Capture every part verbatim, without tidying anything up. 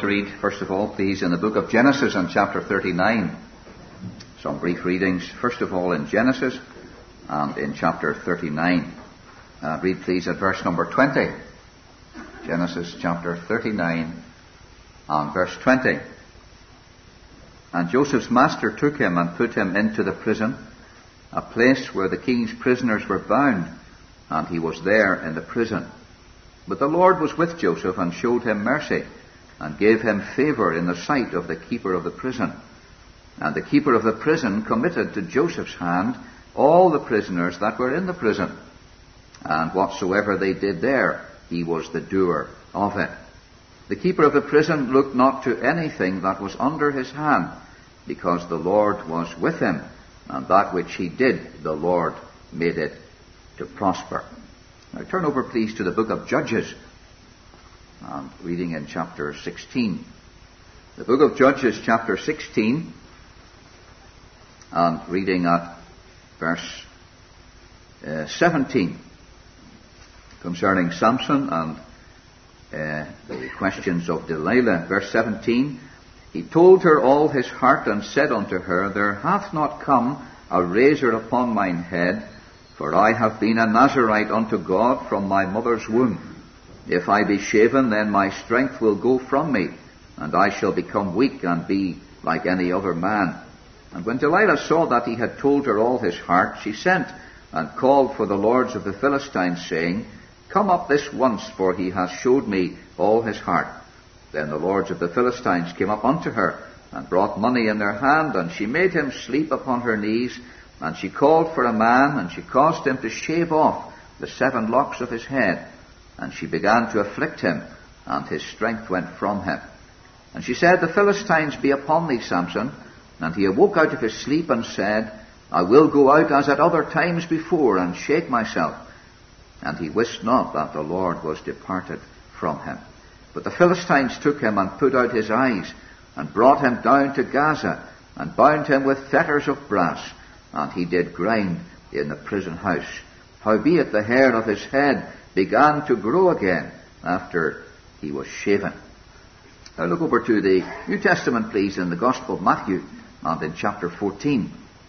to read, first of all, please, in the book of Genesis and chapter thirty-nine. Some brief readings, first of all, in Genesis and in chapter thirty-nine. Uh, read, please, at verse number twenty. Genesis chapter thirty-nine and verse twenty. And Joseph's master took him and put him into the prison, a place where the king's prisoners were bound, and he was there in the prison. But the Lord was with Joseph and showed him mercy, and gave him favour in the sight of the keeper of the prison. And the keeper of the prison committed to Joseph's hand all the prisoners that were in the prison. And whatsoever they did there, he was the doer of it. The keeper of the prison looked not to anything that was under his hand, because the Lord was with him, and that which he did, the Lord made it to prosper. Now turn over, please, to the book of Judges, and reading in chapter sixteen. The book of Judges, chapter sixteen, and reading at verse uh, seventeen, concerning Samson and uh, the questions of Delilah. Verse seventeen, he told her all his heart, and said unto her, There hath not come a razor upon mine head, for I have been a Nazarite unto God from my mother's womb. If I be shaven, then my strength will go from me, and I shall become weak and be like any other man. And when Delilah saw that he had told her all his heart, she sent and called for the lords of the Philistines, saying, Come up this once, for he hath showed me all his heart. Then the lords of the Philistines came up unto her, and brought money in their hand, and she made him sleep upon her knees, and she called for a man, and she caused him to shave off the seven locks of his head. And she began to afflict him, and his strength went from him. And she said, The Philistines be upon thee, Samson. And he awoke out of his sleep, and said, I will go out as at other times before, and shake myself. And he wist not that the Lord was departed from him. But the Philistines took him, and put out his eyes, and brought him down to Gaza, and bound him with fetters of brass, and he did grind in the prison house. Howbeit the hair of his head began to grow again after he was shaven. Now look over to the New Testament, please, in the Gospel of Matthew, and in chapter fourteen.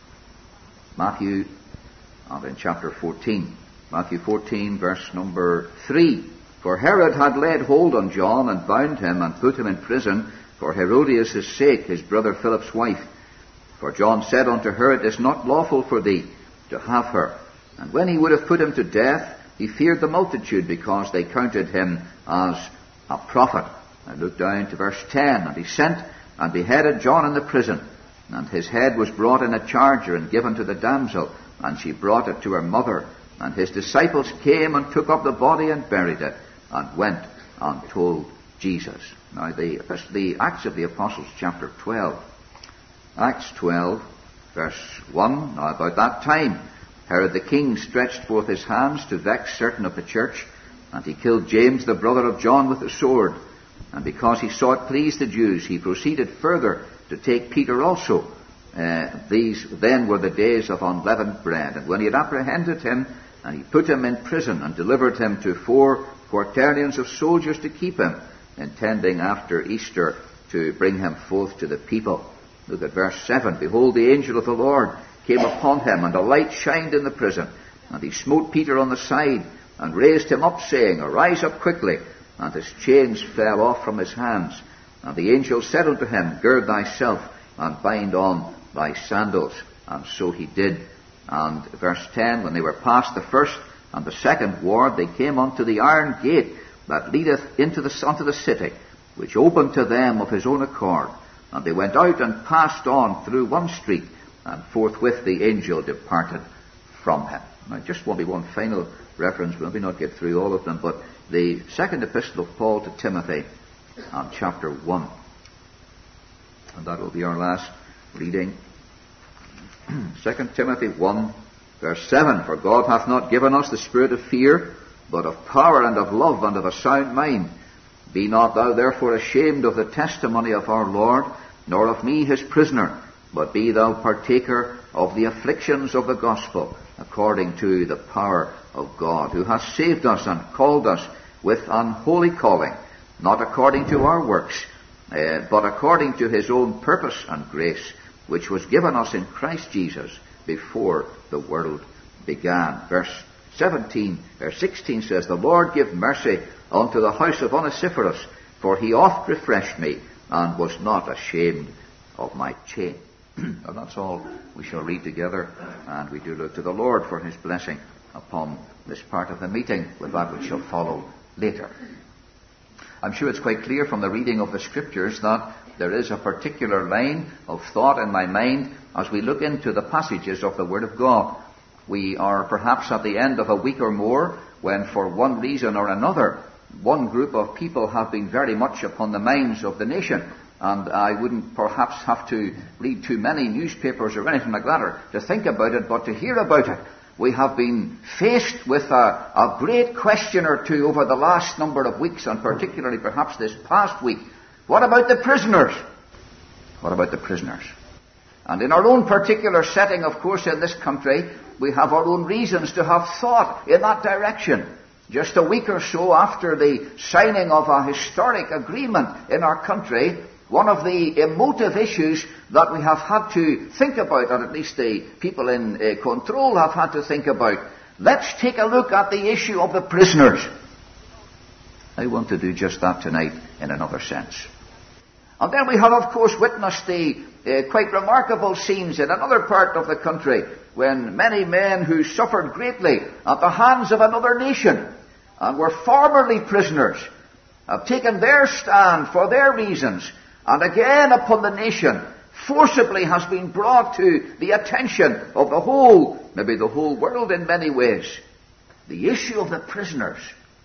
Matthew, and in chapter fourteen. Matthew fourteen, verse number three. For Herod had laid hold on John, and bound him, and put him in prison, for Herodias' sake, his brother Philip's wife. For John said unto her, It is not lawful for thee to have her. And when he would have put him to death, he feared the multitude, because they counted him as a prophet. I look down to verse ten. And he sent and beheaded John in the prison. And his head was brought in a charger, and given to the damsel, and she brought it to her mother. And his disciples came and took up the body and buried it, and went and told Jesus. Now the, the Acts of the Apostles, chapter twelve. Acts twelve, verse one. Now about that time Herod the king stretched forth his hands to vex certain of the church, and he killed James the brother of John with a sword. And because he saw it pleased the Jews, he proceeded further to take Peter also. Uh, these then were the days of unleavened bread. And when he had apprehended him, and he put him in prison, and delivered him to four quaternions of soldiers to keep him, intending after Easter to bring him forth to the people. Look at verse seven. Behold, the angel of the Lord came upon him, and a light shined in the prison. And he smote Peter on the side, and raised him up, saying, Arise up quickly. And his chains fell off from his hands. And the angel said unto him, Gird thyself, and bind on thy sandals. And so he did. And verse ten, when they were past the first and the second ward, they came unto the iron gate that leadeth into the, unto the city, which opened to them of his own accord. And they went out and passed on through one street, and forthwith the angel departed from him. Now, just want to be one final reference. We'll maybe not get through all of them, but the second epistle of Paul to Timothy, and chapter one. And that will be our last reading. Second Timothy one, verse seven. For God hath not given us the spirit of fear, but of power and of love and of a sound mind. Be not thou therefore ashamed of the testimony of our Lord, nor of me his prisoner, but be thou partaker of the afflictions of the gospel, according to the power of God, who hath saved us and called us with an holy calling, not according to our works, uh, but according to his own purpose and grace, which was given us in Christ Jesus before the world began. Verse seventeen, or sixteen says, The Lord give mercy unto the house of Onesiphorus, for he oft refreshed me, and was not ashamed of my chain. And that's all we shall read together, and we do look to the Lord for his blessing upon this part of the meeting, with that which shall follow later. I'm sure it's quite clear from the reading of the Scriptures that there is a particular line of thought in my mind as we look into the passages of the Word of God. We are perhaps at the end of a week or more when, for one reason or another, one group of people have been very much upon the minds of the nation. And I wouldn't perhaps have to read too many newspapers or anything like that, or to think about it, but to hear about it. We have been faced with a, a great question or two over the last number of weeks, and particularly perhaps this past week. What about the prisoners? What about the prisoners? And in our own particular setting, of course, in this country, we have our own reasons to have thought in that direction. Just a week or so after the signing of a historic agreement in our country, one of the emotive issues that we have had to think about, or at least the people in uh, control have had to think about, let's take a look at the issue of the prisoners. I want to do just that tonight in another sense. And then we have, of course, witnessed the uh, quite remarkable scenes in another part of the country when many men who suffered greatly at the hands of another nation and were formerly prisoners have taken their stand for their reasons, and again upon the nation forcibly has been brought to the attention of the whole, maybe the whole world in many ways, the issue of the prisoners,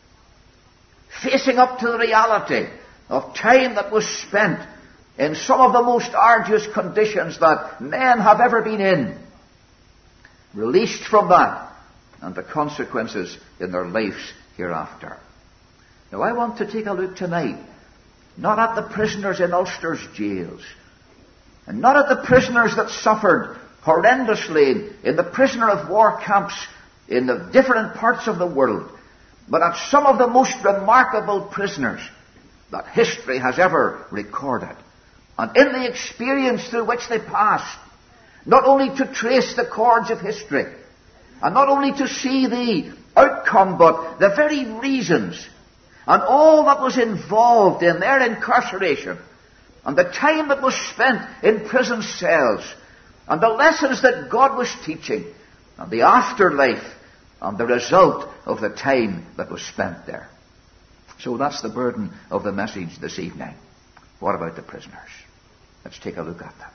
facing up to the reality of time that was spent in some of the most arduous conditions that men have ever been in, released from that, and the consequences in their lives hereafter. Now I want to take a look tonight, not at the prisoners in Ulster's jails, and not at the prisoners that suffered horrendously in the prisoner of war camps in the different parts of the world, but at some of the most remarkable prisoners that history has ever recorded, and in the experience through which they passed, not only to trace the chords of history, and not only to see the outcome, but the very reasons and all that was involved in their incarceration, and the time that was spent in prison cells, and the lessons that God was teaching, and the afterlife, and the result of the time that was spent there. So that's the burden of the message this evening. What about the prisoners? Let's take a look at them.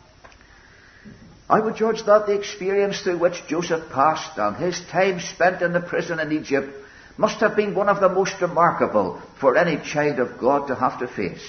I would judge that the experience through which Joseph passed and his time spent in the prison in Egypt must have been one of the most remarkable for any child of God to have to face.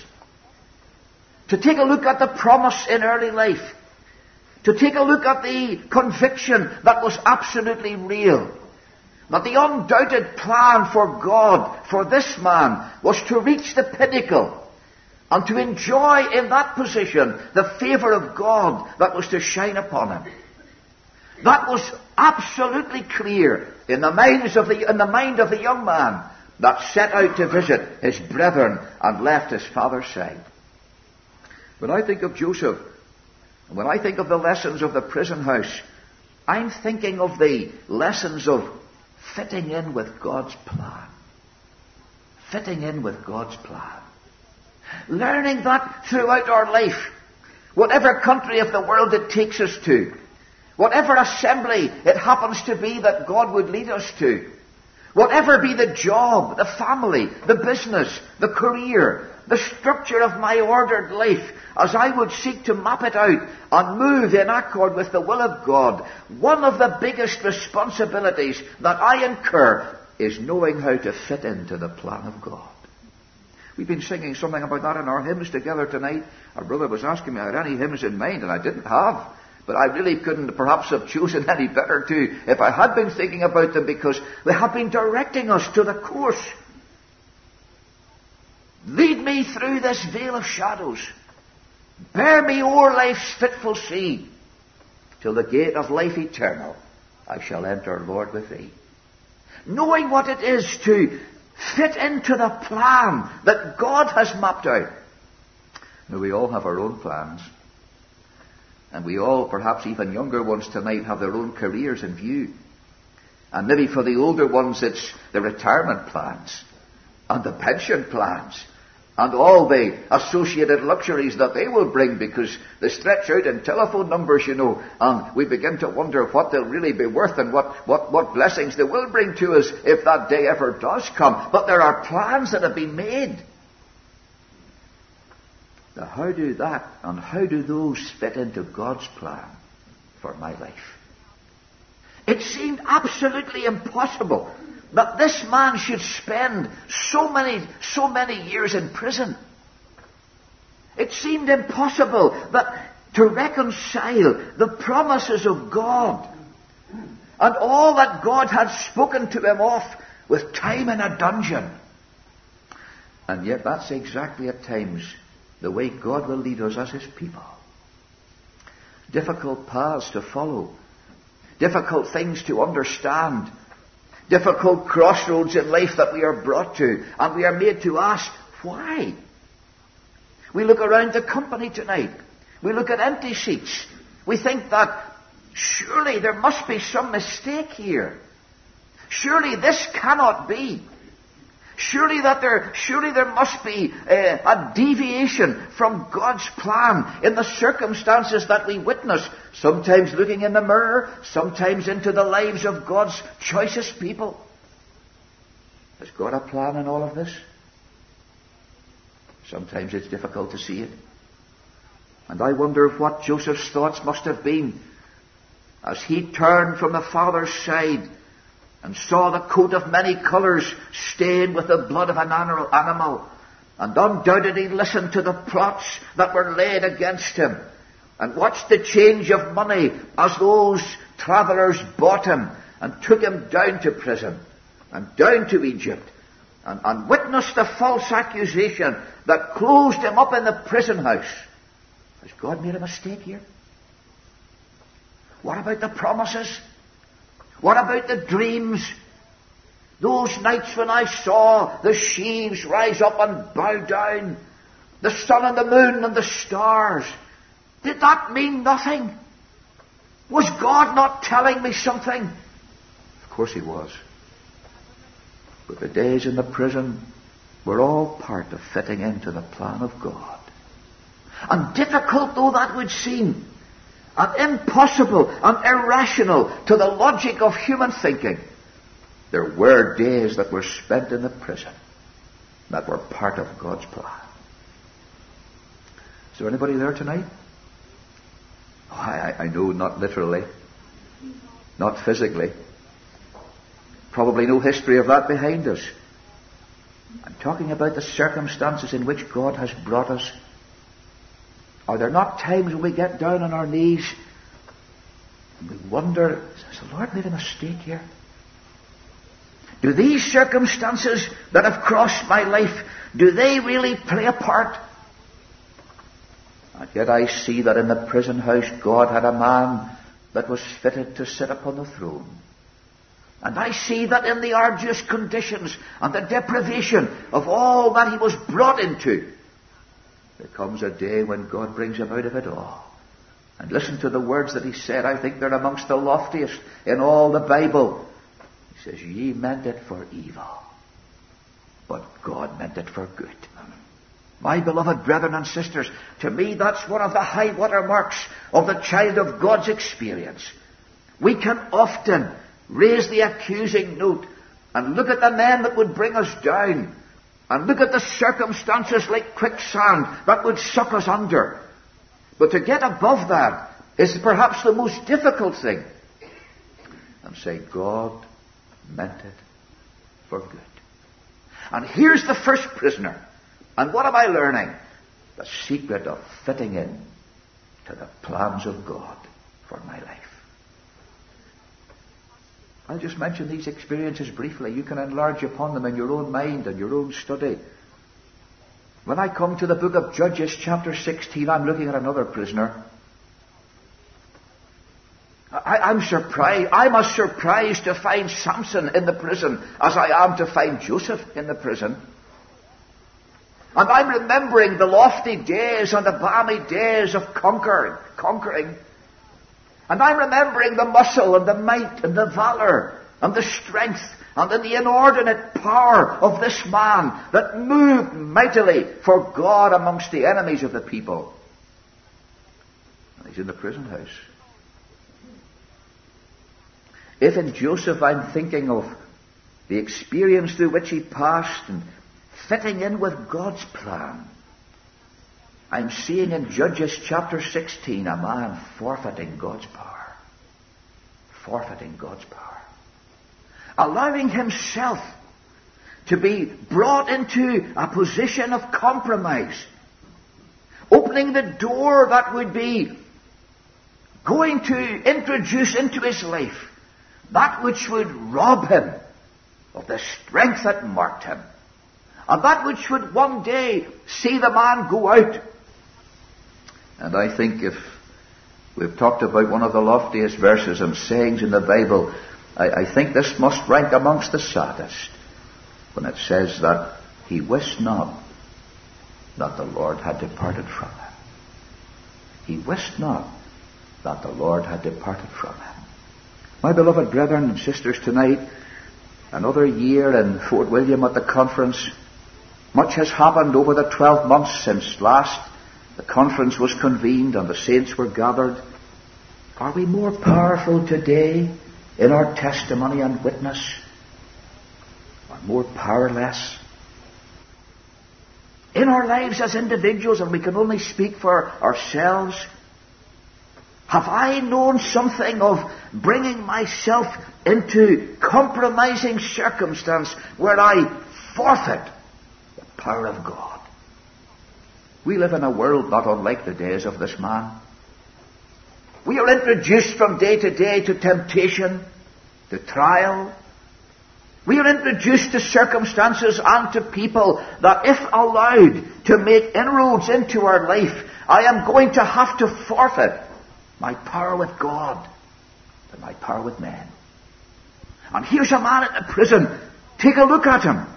To take a look at the promise in early life, to take a look at the conviction that was absolutely real, that the undoubted plan for God for this man was to reach the pinnacle and to enjoy in that position the favour of God that was to shine upon him. That was absolutely clear in the minds of the in the mind of the young man that set out to visit his brethren and left his father's side. When I think of Joseph, and when I think of the lessons of the prison house, I'm thinking of the lessons of fitting in with God's plan. Fitting in with God's plan. Learning that throughout our life, whatever country of the world it takes us to, whatever assembly it happens to be that God would lead us to, whatever be the job, the family, the business, the career, the structure of my ordered life, as I would seek to map it out and move in accord with the will of God, one of the biggest responsibilities that I incur is knowing how to fit into the plan of God. We've been singing something about that in our hymns together tonight. Our brother was asking me, I had any hymns in mind, and I didn't have. But I really couldn't perhaps have chosen any better too if I had been thinking about them, because they have been directing us to the course. Lead me through this vale of shadows. Bear me o'er life's fitful sea. Till the gate of life eternal I shall enter, Lord, with thee. Knowing what it is to fit into the plan that God has mapped out. Now, we all have our own plans. And we all, perhaps even younger ones tonight, have their own careers in view. And maybe for the older ones, it's the retirement plans and the pension plans and all the associated luxuries that they will bring, because they stretch out in telephone numbers, you know, and we begin to wonder what they'll really be worth and what, what, what blessings they will bring to us if that day ever does come. But there are plans that have been made. Now, how do that and how do those fit into God's plan for my life? It seemed absolutely impossible that this man should spend so many, so many years in prison. It seemed impossible that to reconcile the promises of God and all that God had spoken to him of with time in a dungeon. And yet that's exactly at times the way God will lead us as his people. Difficult paths to follow. Difficult things to understand. Difficult crossroads in life that we are brought to. And we are made to ask, why? We look around the company tonight. We look at empty seats. We think that surely there must be some mistake here. Surely this cannot be. Surely that there, surely there must be a, a deviation from God's plan in the circumstances that we witness. Sometimes looking in the mirror, sometimes into the lives of God's choicest people. Has God a plan in all of this? Sometimes it's difficult to see it. And I wonder what Joseph's thoughts must have been as he turned from the father's side and saw the coat of many colours stained with the blood of an animal, and undoubtedly listened to the plots that were laid against him, and watched the change of money as those travellers bought him and took him down to prison and down to Egypt, and, and witnessed the false accusation that closed him up in the prison house. Has God made a mistake here? What about the promises? What about the dreams? Those nights when I saw the sheaves rise up and bow down, the sun and the moon and the stars. Did that mean nothing? Was God not telling me something? Of course he was. But the days in the prison were all part of fitting into the plan of God. And difficult though that would seem, and impossible and irrational to the logic of human thinking, there were days that were spent in the prison that were part of God's plan. Is there anybody there tonight? Oh, I, I know, not literally, not physically. Probably no history of that behind us. I'm talking about the circumstances in which God has brought us. Are there not times when we get down on our knees and we wonder, has the Lord made a mistake here? Do these circumstances that have crossed my life, do they really play a part? And yet I see that in the prison house God had a man that was fitted to sit upon the throne. And I see that in the arduous conditions and the deprivation of all that he was brought into, there comes a day when God brings him out of it all. And listen to the words that he said. I think they're amongst the loftiest in all the Bible. He says, ye meant it for evil, but God meant it for good. My beloved brethren and sisters, to me that's one of the high water marks of the child of God's experience. We can often raise the accusing note and look at the men that would bring us down, and look at the circumstances like quicksand that would suck us under. But to get above that is perhaps the most difficult thing. And say, God meant it for good. And here's the first prisoner. And what am I learning? The secret of fitting in to the plans of God for my life. I'll just mention these experiences briefly. You can enlarge upon them in your own mind and your own study. When I come to the book of Judges, chapter sixteen, I'm looking at another prisoner. I, I'm surprised. I'm as surprised to find Samson in the prison as I am to find Joseph in the prison. And I'm remembering the lofty days and the balmy days of conquering, conquering. And I'm remembering the muscle and the might and the valor and the strength and the inordinate power of this man that moved mightily for God amongst the enemies of the people. And he's in the prison house. If in Joseph I'm thinking of the experience through which he passed and fitting in with God's plan, I'm seeing in Judges chapter sixteen a man forfeiting God's power. Forfeiting God's power. Allowing himself to be brought into a position of compromise. Opening the door that would be going to introduce into his life that which would rob him of the strength that marked him. And that which would one day see the man go out. And I think if we've talked about one of the loftiest verses and sayings in the Bible, I, I think this must rank amongst the saddest when it says that he wist not that the Lord had departed from him. He wist not that the Lord had departed from him. My beloved brethren and sisters, tonight, another year in Fort William at the conference. Much has happened over the twelve months since last the conference was convened and the saints were gathered. Are we more powerful today in our testimony and witness? Or more powerless? In our lives as individuals, and we can only speak for ourselves, have I known something of bringing myself into compromising circumstance where I forfeit the power of God? We live in a world not unlike the days of this man. We are introduced from day to day to temptation, to trial. We are introduced to circumstances and to people that, if allowed to make inroads into our life, I am going to have to forfeit my power with God and my power with men. And here's a man in a prison. Take a look at him.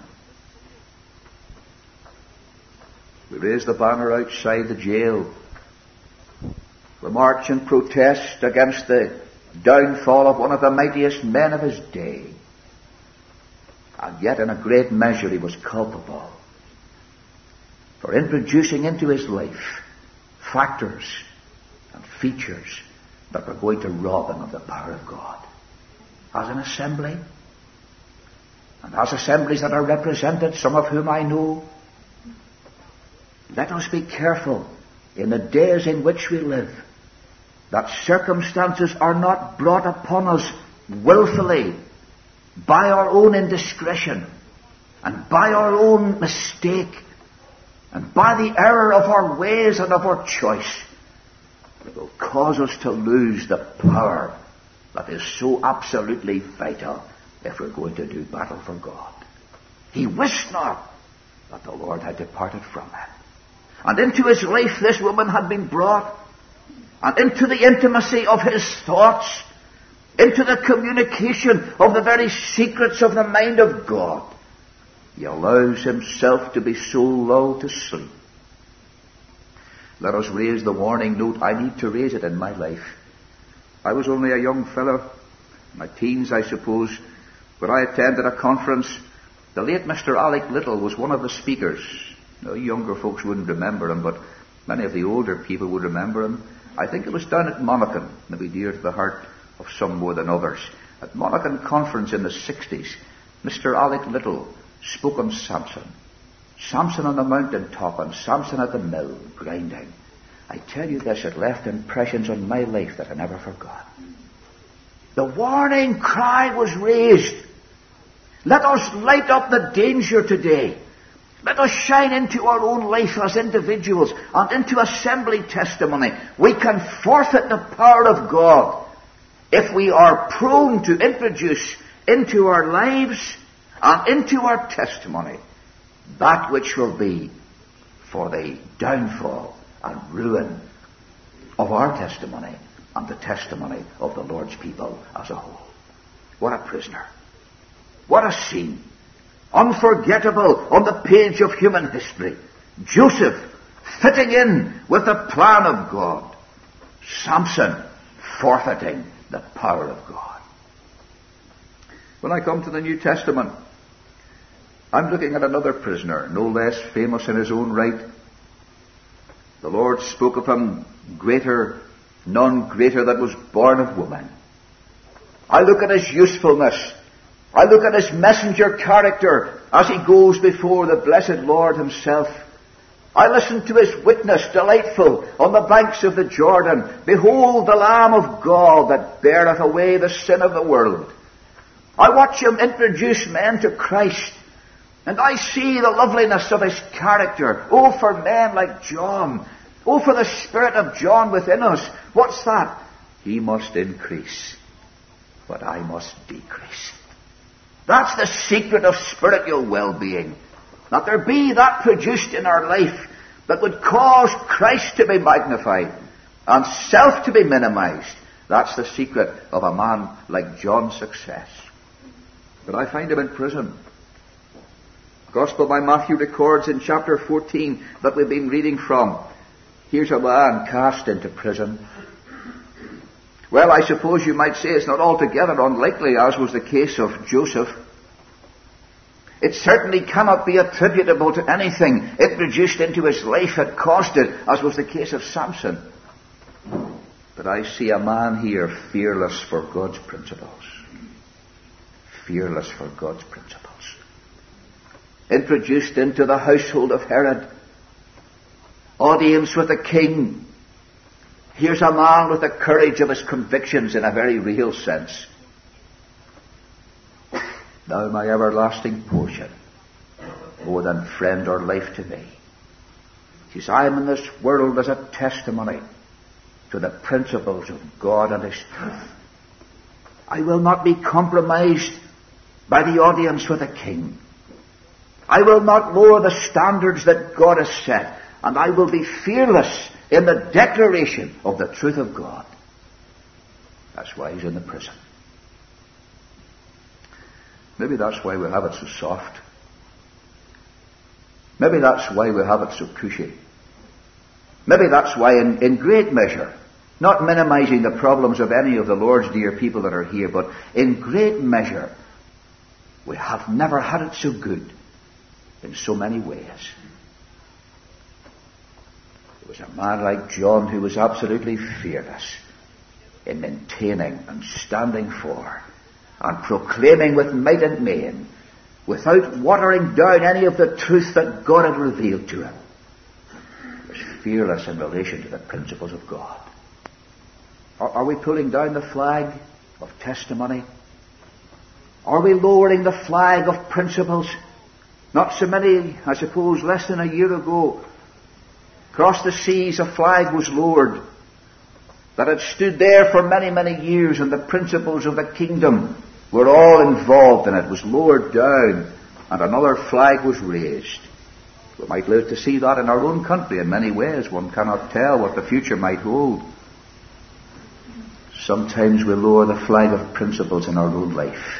We raise the banner outside the jail. We march in protest against the downfall of one of the mightiest men of his day. And yet in a great measure he was culpable for introducing into his life factors and features that were going to rob him of the power of God. As an assembly, and as assemblies that are represented, some of whom I know, let us be careful in the days in which we live that circumstances are not brought upon us willfully by our own indiscretion and by our own mistake and by the error of our ways and of our choice. It will cause us to lose the power that is so absolutely vital if we're going to do battle for God. He wist not that the Lord had departed from him. And into his life this woman had been brought, and into the intimacy of his thoughts, into the communication of the very secrets of the mind of God. He allows himself to be so lulled to sleep. Let us raise the warning note. I need to raise it in my life. I was only a young fellow, my teens I suppose, when I attended a conference. The late Mister Alec Little was one of the speakers. Now, younger folks wouldn't remember him, but many of the older people would remember him. I think it was down at Monaghan, maybe dear to the heart of some more than others. At Monaghan Conference in the sixties, Mister Alec Little spoke on Samson. Samson on the mountain top and Samson at the mill, grinding. I tell you this, it left impressions on my life that I never forgot. The warning cry was raised. Let us light up the danger today. Let us shine into our own life as individuals and into assembly testimony. We can forfeit the power of God if we are prone to introduce into our lives and into our testimony that which will be for the downfall and ruin of our testimony and the testimony of the Lord's people as a whole. What a prisoner. What a scene. Unforgettable on the page of human history. Joseph fitting in with the plan of God. Samson forfeiting the power of God. When I come to the New Testament, I'm looking at another prisoner, no less famous in his own right. The Lord spoke of him, greater, none greater that was born of woman. I look at his usefulness. I look at his messenger character as he goes before the blessed Lord himself. I listen to his witness, delightful, on the banks of the Jordan. Behold the Lamb of God that beareth away the sin of the world. I watch him introduce men to Christ, and I see the loveliness of his character. Oh, for men like John. Oh, for the spirit of John within us. What's that? He must increase, but I must decrease. That's the secret of spiritual well-being. That there be that produced in our life that would cause Christ to be magnified and self to be minimized. That's the secret of a man like John's success. But I find him in prison. The Gospel by Matthew records in chapter fourteen that we've been reading from. Here's a man cast into prison. Well, I suppose you might say it's not altogether unlikely, as was the case of Joseph. It certainly cannot be attributable to anything introduced into his life that caused it, as was the case of Samson. But I see a man here fearless for God's principles. Fearless for God's principles. Introduced into the household of Herod. Audience with the king. Here's a man with the courage of his convictions in a very real sense. Thou my everlasting portion, more than friend or life to me. He says, I am in this world as a testimony to the principles of God and his truth. I will not be compromised by the audience with a king. I will not lower the standards that God has set, and I will be fearless in the declaration of the truth of God. That's why he's in the prison. Maybe that's why we have it so soft. Maybe that's why we have it so cushy. Maybe that's why in, in great measure, not minimizing the problems of any of the Lord's dear people that are here, but in great measure, we have never had it so good in so many ways. There was a man like John who was absolutely fearless in maintaining and standing for and proclaiming with might and main, without watering down any of the truth that God had revealed to him. He was fearless in relation to the principles of God. Are, are we pulling down the flag of testimony? Are we lowering the flag of principles? Not so many, I suppose, less than a year ago, across the seas a flag was lowered that had stood there for many, many years, and the principles of the kingdom were all involved in it. It was lowered down, and another flag was raised. We might live to see that in our own country in many ways. One cannot tell what the future might hold. Sometimes we lower the flag of principles in our own life,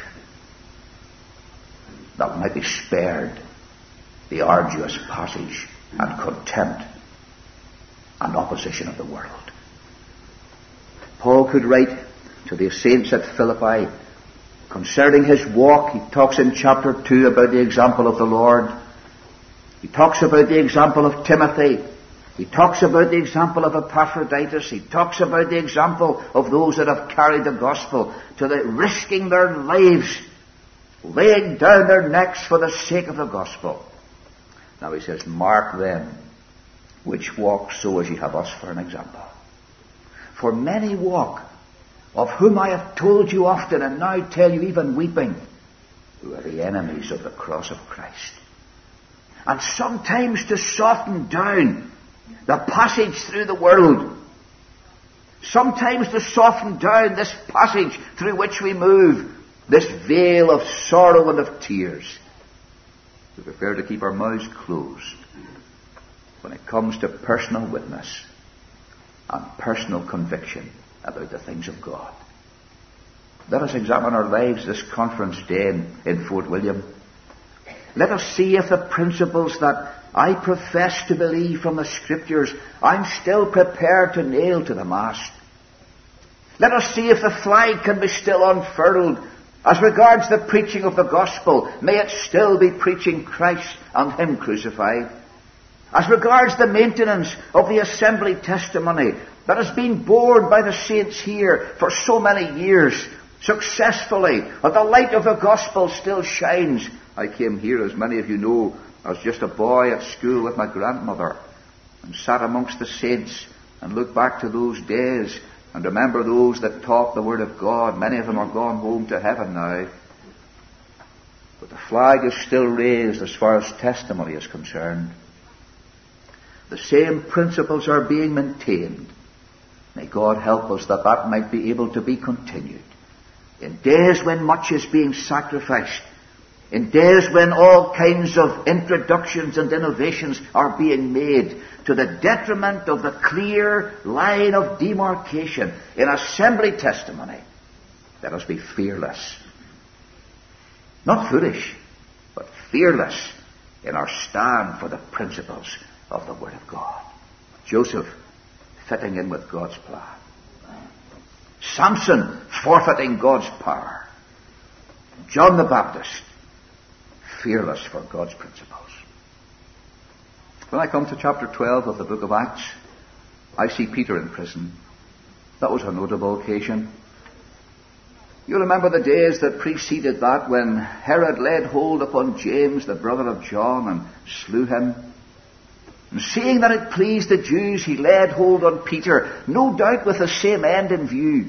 that we might be spared the arduous passage and contempt and opposition of the world. Paul could write to the saints at Philippi concerning his walk. He talks in chapter two about the example of the Lord. He talks about the example of Timothy. He talks about the example of Epaphroditus. He talks about the example of those that have carried the gospel to the risking their lives, laying down their necks for the sake of the gospel. Now he says, mark them which walk so as ye have us for an example. For many walk, of whom I have told you often, and now tell you even weeping, who are the enemies of the cross of Christ. And sometimes to soften down the passage through the world, sometimes to soften down this passage through which we move, this veil of sorrow and of tears, we prefer to keep our mouths closed when it comes to personal witness and personal conviction about the things of God. Let us examine our lives this conference day in, in Fort William. Let us see if the principles that I profess to believe from the Scriptures, I'm still prepared to nail to the mast. Let us see if the flag can be still unfurled. As regards the preaching of the gospel, may it still be preaching Christ and Him crucified. As regards the maintenance of the assembly testimony that has been borne by the saints here for so many years, successfully, and the light of the gospel still shines. I came here, as many of you know, as just a boy at school with my grandmother, and sat amongst the saints and looked back to those days and remember those that taught the Word of God. Many of them are gone home to heaven now. But the flag is still raised as far as testimony is concerned. The same principles are being maintained. May God help us that that might be able to be continued. In days when much is being sacrificed, in days when all kinds of introductions and innovations are being made to the detriment of the clear line of demarcation in assembly testimony, let us be fearless. Not foolish, but fearless in our stand for the principles of the Word of God. Joseph fitting in with God's plan. Samson forfeiting God's power. John the Baptist fearless for God's principles. When I come to chapter twelve of the book of Acts, I see Peter in prison. That was a notable occasion. You remember the days that preceded that when Herod laid hold upon James, the brother of John, and slew him. And seeing that it pleased the Jews, he laid hold on Peter, no doubt with the same end in view.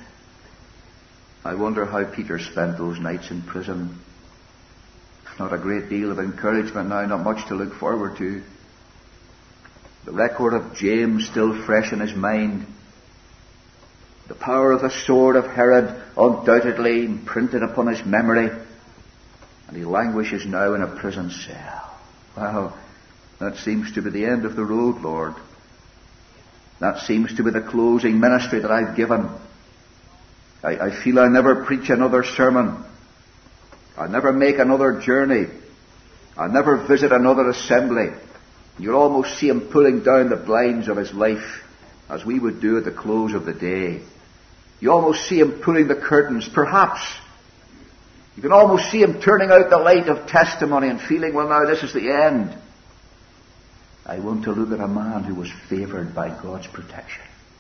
I wonder how Peter spent those nights in prison. Not a great deal of encouragement now, not much to look forward to. The record of James still fresh in his mind. The power of the sword of Herod undoubtedly imprinted upon his memory. And he languishes now in a prison cell. Well, that seems to be the end of the road, Lord. That seems to be the closing ministry that I've given. I, I feel I never preach another sermon. I never make another journey. I never visit another assembly. You'll almost see him pulling down the blinds of his life, as we would do at the close of the day. You almost see him pulling the curtains, perhaps. You can almost see him turning out the light of testimony and feeling, well, now this is the end. I want to look at a man who was favoured by God's protection.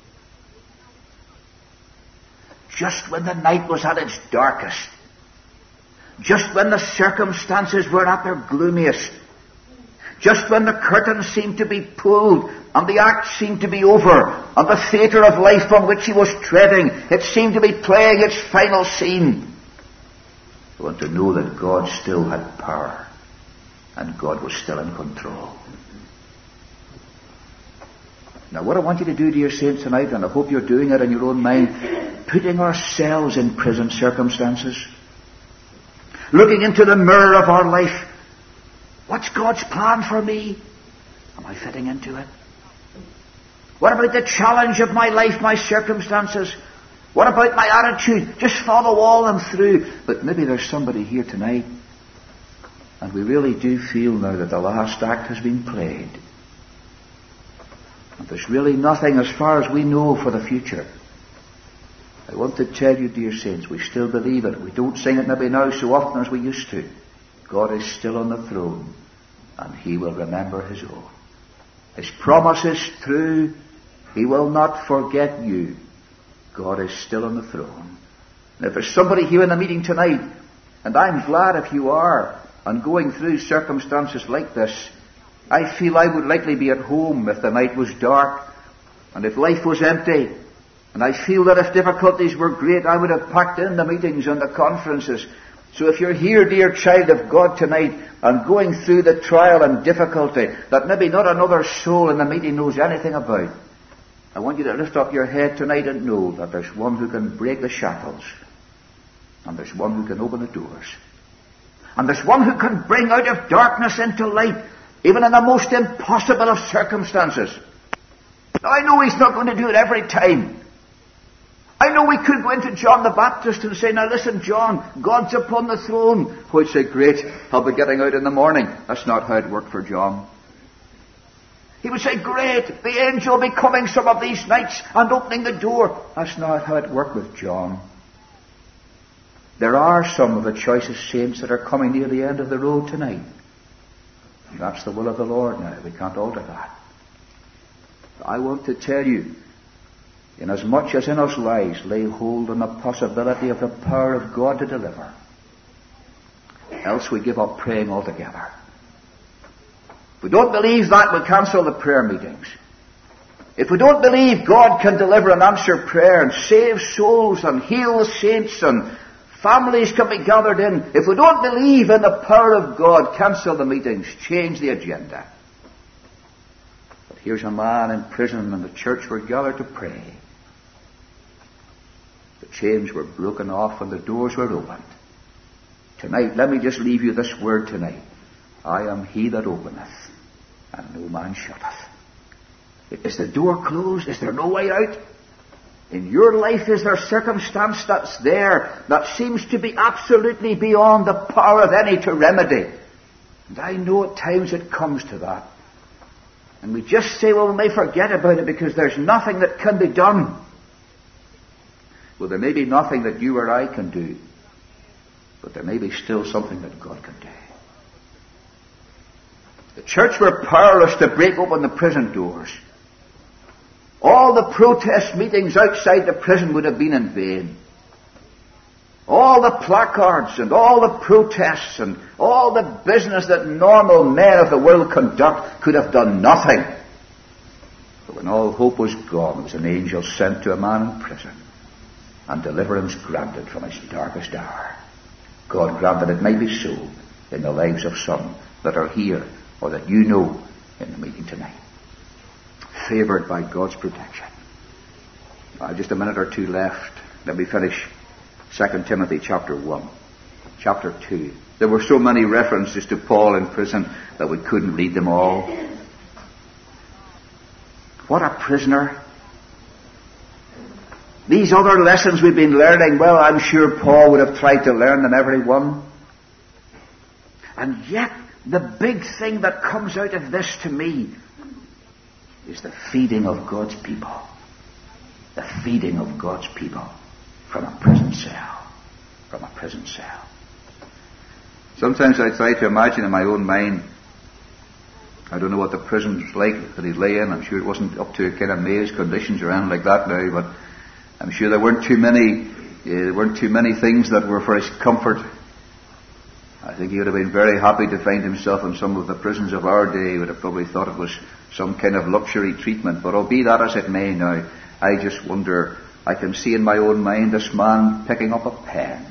Just when the night was at its darkest, just when the circumstances were at their gloomiest, just when the curtain seemed to be pulled and the act seemed to be over and the theatre of life on which he was treading, it seemed to be playing its final scene, I want to know that God still had power and God was still in control. Now what I want you to do, dear saints, tonight, and I hope you're doing it in your own mind, putting ourselves in prison circumstances, looking into the mirror of our life. What's God's plan for me? Am I fitting into it? What about the challenge of my life, my circumstances? What about my attitude? Just follow all them through. But maybe there's somebody here tonight, and we really do feel now that the last act has been played. And there's really nothing as far as we know for the future. I want to tell you, dear saints, we still believe it. We don't sing it maybe now so often as we used to. God is still on the throne, and He will remember His own. His promise is true. He will not forget you. God is still on the throne. And if there's somebody here in the meeting tonight, and I'm glad if you are, and going through circumstances like this, I feel I would likely be at home if the night was dark, and if life was empty. And I feel that if difficulties were great, I would have packed in the meetings and the conferences. So if you're here, dear child of God, tonight, and going through the trial and difficulty that maybe not another soul in the meeting knows anything about, I want you to lift up your head tonight and know that there's one who can break the shackles, and there's one who can open the doors, and there's one who can bring out of darkness into light, even in the most impossible of circumstances. Now, I know He's not going to do it every time. I know we could go into John the Baptist and say, now listen, John, God's upon the throne. Who'd say, great, I'll be getting out in the morning. That's not how it worked for John. He would say, great, the angel will be coming some of these nights and opening the door. That's not how it worked with John. There are some of the choicest saints that are coming near the end of the road tonight. And that's the will of the Lord now. We can't alter that. I want to tell you, inasmuch as in us lies, lay hold on the possibility of the power of God to deliver. Else we give up praying altogether. If we don't believe that, we'll cancel the prayer meetings. If we don't believe God can deliver and answer prayer and save souls and heal the saints and families can be gathered in, if we don't believe in the power of God, cancel the meetings, change the agenda. But here's a man in prison and the church were gathered to pray. The chains were broken off and the doors were opened. Tonight, let me just leave you this word tonight. I am he that openeth, and no man shutteth. Is the door closed? Is there no way out? In your life, is there circumstance that's there that seems to be absolutely beyond the power of any to remedy? And I know at times it comes to that. And we just say, well, we may forget about it because there's nothing that can be done. Well, there may be nothing that you or I can do, but there may be still something that God can do. The church were powerless to break open the prison doors. All the protest meetings outside the prison would have been in vain. All the placards and all the protests and all the business that normal men of the world conduct could have done nothing. But when all hope was gone, there was an angel sent to a man in prison and deliverance granted from its darkest hour. God grant that it may be so in the lives of some that are here or that you know in the meeting tonight. Favored by God's protection. Uh, just a minute or two left. Let me finish Second Timothy chapter one. Chapter two. There were so many references to Paul in prison that we couldn't read them all. What a prisoner. These other lessons we've been learning, well, I'm sure Paul would have tried to learn them, every one. And yet, the big thing that comes out of this to me is the feeding of God's people. The feeding of God's people from a prison cell. From a prison cell. Sometimes I try to imagine in my own mind, I don't know what the prison was like that he lay in. I'm sure it wasn't up to kind of maze conditions or anything like that now, but I'm sure there weren't too many, uh, there weren't too many things that were for his comfort. I think he would have been very happy to find himself in some of the prisons of our day. He would have probably thought it was some kind of luxury treatment. But albeit that as it may now, I just wonder, I can see in my own mind this man picking up a pen,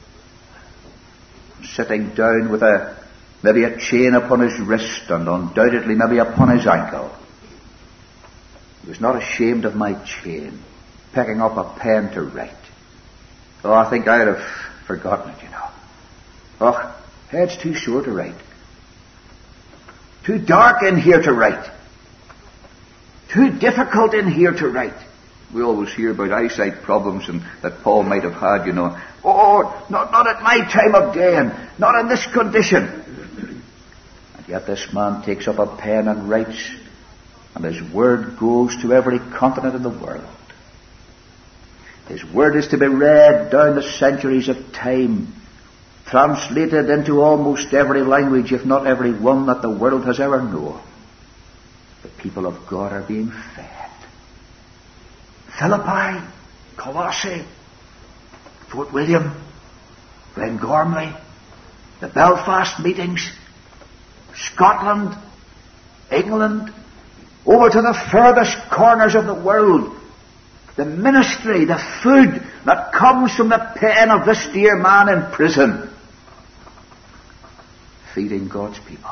sitting down with a maybe a chain upon his wrist and undoubtedly maybe upon his ankle. He was not ashamed of my chain, picking up a pen to write. Oh, I think I'd have forgotten it, you know. Oh, head's too sore to write. Too dark in here to write. Too difficult in here to write. We always hear about eyesight problems and that Paul might have had, you know. Oh, not, not at my time of day and not in this condition. And yet this man takes up a pen and writes, and his word goes to every continent in the world. His word is to be read down the centuries of time, translated into almost every language, if not every one that the world has ever known. The people of God are being fed. Philippi, Colossae, Fort William, Glengormley, the Belfast meetings, Scotland, England, over to the furthest corners of the world. The ministry, the food that comes from the pen of this dear man in prison. Feeding God's people.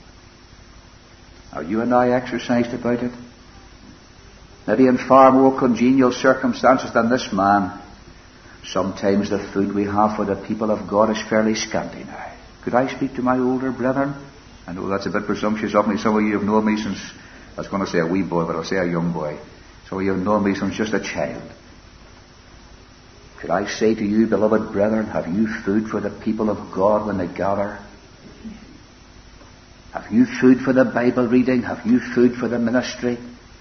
Are you and I exercised about it? Maybe in far more congenial circumstances than this man. Sometimes the food we have for the people of God is fairly scanty now. Could I speak to my older brethren? I know that's a bit presumptuous of me. Some of you have known me since, I was going to say a wee boy, but I'll say a young boy. Some of you have known me since just a child. Could I say to you, beloved brethren, have you food for the people of God when they gather? Have you food for the Bible reading? Have you food for the ministry?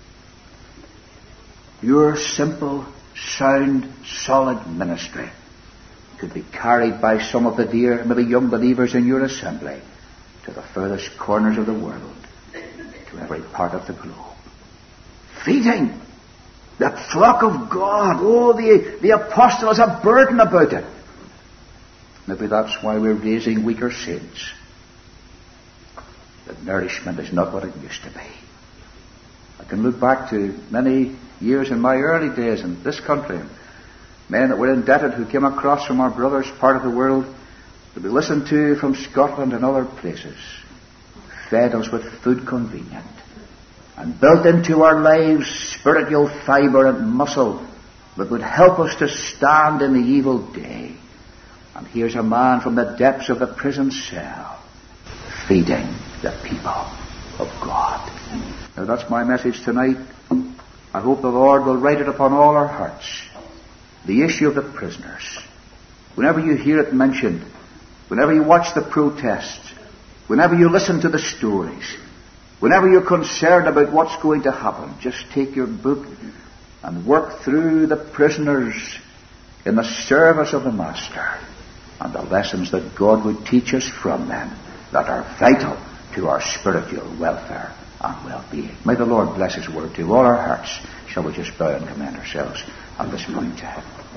Your simple, sound, solid ministry could be carried by some of the dear, maybe young believers in your assembly to the furthest corners of the world, to every part of the globe. Feeding the flock of God. Oh, the, the apostle has a burden about it. Maybe that's why we're raising weaker saints. The nourishment is not what it used to be. I can look back to many years in my early days in this country. Men that were indebted who came across from our brother's part of the world to be listened to from Scotland and other places, fed us with food convenient, and built into our lives spiritual fibre and muscle that would help us to stand in the evil day. And here's a man from the depths of the prison cell feeding the people of God. Now that's my message tonight. I hope the Lord will write it upon all our hearts. The issue of the prisoners. Whenever you hear it mentioned, whenever you watch the protests, whenever you listen to the stories, whenever you're concerned about what's going to happen, just take your book and work through the prisoners in the service of the Master and the lessons that God would teach us from them that are vital to our spiritual welfare and well-being. May the Lord bless His word to all our hearts. Shall we just bow and commend ourselves at this point to Him.